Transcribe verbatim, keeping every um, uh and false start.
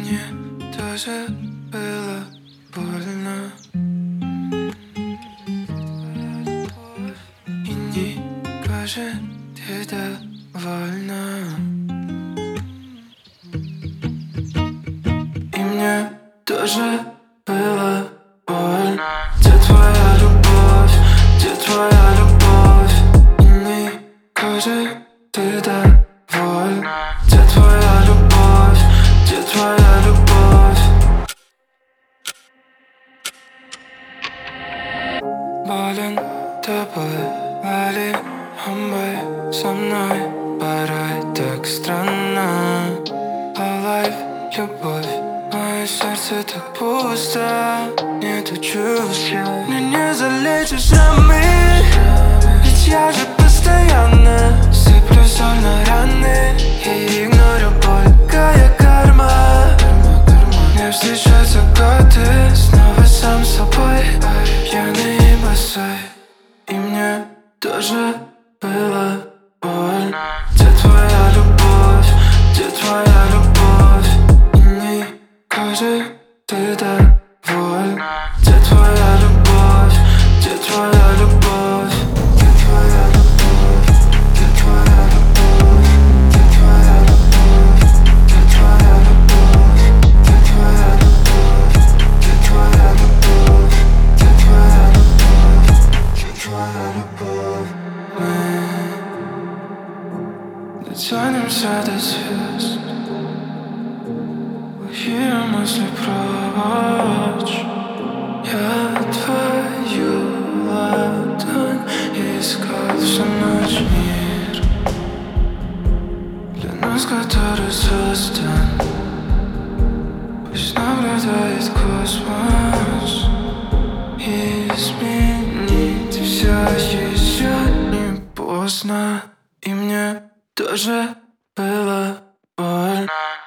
мне тоже было больно. И не скажи, ты довольна. И мне тоже было больно. Где твоя любовь? Где твоя любовь? И не скажи, ты довольна. Где твоя любовь? Где твоя любовь? Болен тобой, вали омбой со мной. Порой так странно. Alive, любовь, мое сердце так пусто. Нету чувств, мне не залечишь шрамы. Ведь я же постоянно сыплю соль на раны и игнорю боль, какая карма. Мне встречаются годы, снова сам собой, пьяный и босой. И мне тоже было больно. Где твоя любовь? Где твоя любовь? И не скажи, ты довольна. Где твоя любовь? Где твоя любовь? Где твоя любовь? Где твоя любовь? Где твоя любовь? Где твоя любовь? Где твоя любовь? Где твоя любовь? Где твоя любовь? Где твоя любовь? Мы дотянемся до звезд, плохие мысли прочь. Я твою ладонь искал всю ночь. Мир для нас, который создан, пусть наблюдает космос. Изменить все еще не поздно. И мне тоже было больно.